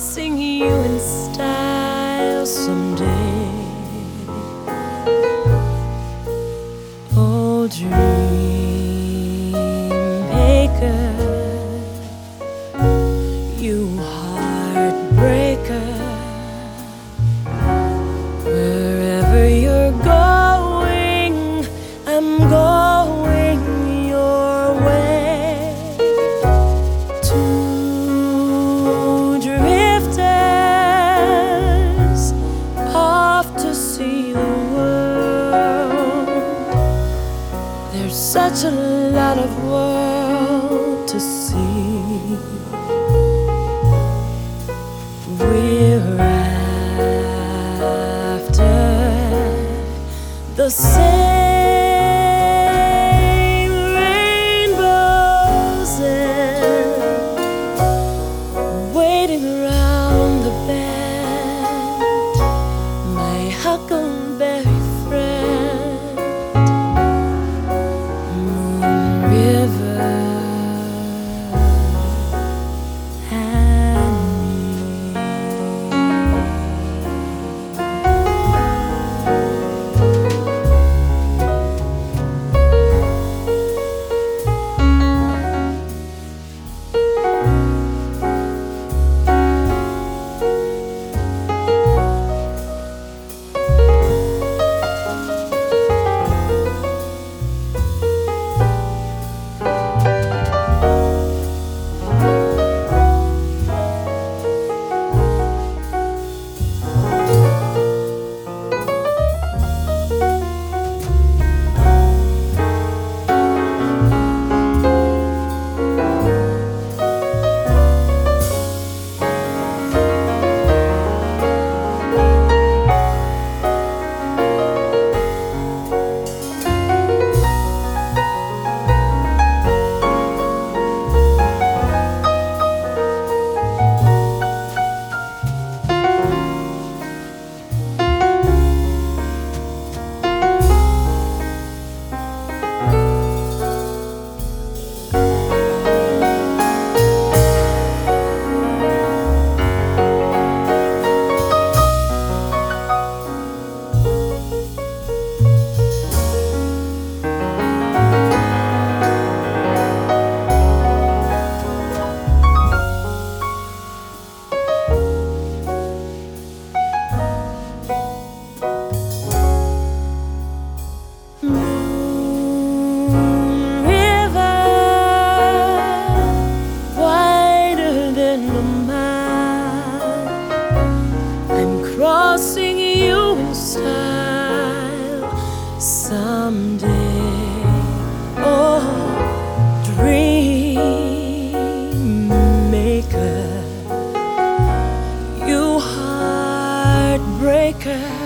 crossing you in style someday. Oh, dream maker, you heartbreaker, wherever you're going, I'm going your way. Two drifters off to see the world. There's such a lot of world to see. We're after the same rainbows and waiting around the bend, my huckleberry friend, Moon River and me. Crossing you in style someday. Oh, dream maker, you heartbreaker,